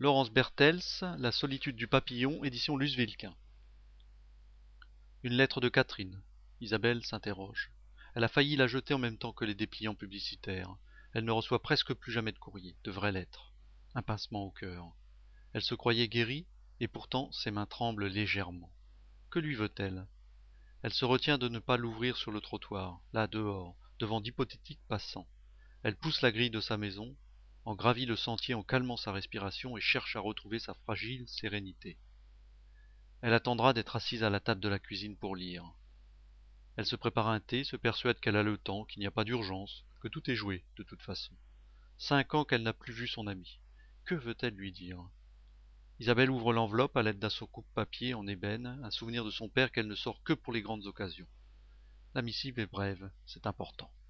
Laurence Berthels, La solitude du papillon, édition Luce Vilquin. Une lettre de Catherine. Isabelle s'interroge. Elle a failli la jeter en même temps que les dépliants publicitaires. Elle ne reçoit presque plus jamais de courrier, de vraies lettres. Un pincement au cœur. Elle se croyait guérie, et pourtant ses mains tremblent légèrement. Que lui veut-elle? Elle se retient de ne pas l'ouvrir sur le trottoir, là dehors, devant d'hypothétiques passants. Elle pousse la grille de sa maison, en gravit le sentier en calmant sa respiration et cherche à retrouver sa fragile sérénité. Elle attendra d'être assise à la table de la cuisine pour lire. Elle se prépare un thé, se persuade qu'elle a le temps, qu'il n'y a pas d'urgence, que tout est joué, de toute façon. 5 ans qu'elle n'a plus vu son amie. Que veut-elle lui dire? Isabelle ouvre l'enveloppe à l'aide d'un coupe-papier en ébène, un souvenir de son père qu'elle ne sort que pour les grandes occasions. La missive est brève, c'est important.